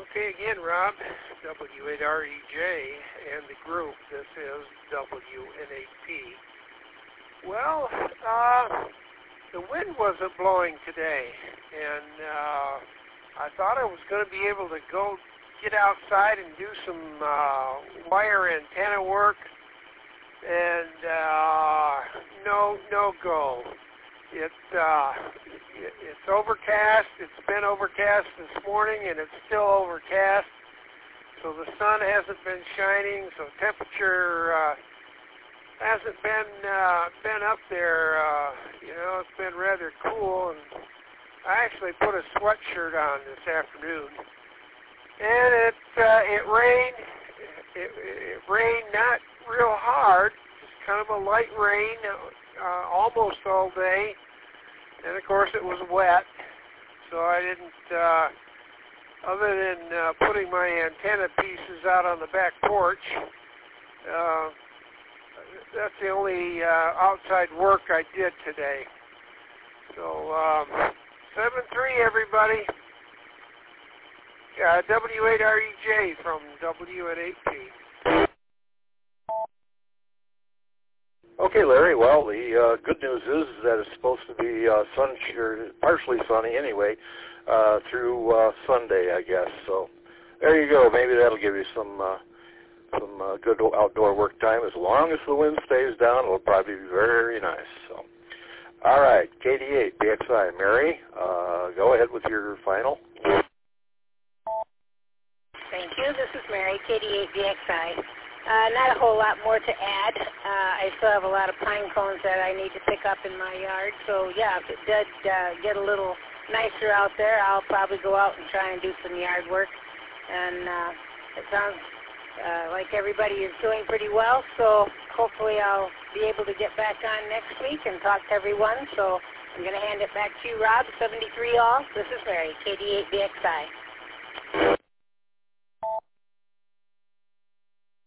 Okay, again, Rob, W8REJ, and the group. This is WN8P. Well, the wind wasn't blowing today, and I thought I was going to be able to go get outside and do some wire antenna work, and no go. It's overcast. It's been overcast this morning, and it's still overcast. So the sun hasn't been shining. So temperature hasn't been up there. It's been rather cool. And I actually put a sweatshirt on this afternoon, and it rained. It rained not real hard, just kind of a light rain. Almost all day, and of course it was wet, so I didn't, other than putting my antenna pieces out on the back porch, that's the only outside work I did today. So 7-3 everybody, W8REJ from WN8P. Okay, Larry. Well, the good news is that it's supposed to be partially sunny anyway through Sunday, I guess. So there you go. Maybe that'll give you some good outdoor work time. As long as the wind stays down, it'll probably be very nice. So, all right, KD8 BXI. Mary, go ahead with your final. Thank you. This is Mary, KD8 BXI. Not a whole lot more to add. I still have a lot of pine cones that I need to pick up in my yard. So, yeah, if it did get a little nicer out there, I'll probably go out and try and do some yard work. And it sounds like everybody is doing pretty well. So hopefully I'll be able to get back on next week and talk to everyone. So I'm going to hand it back to you, Rob. 73 all. This is Mary, KD8 BXI.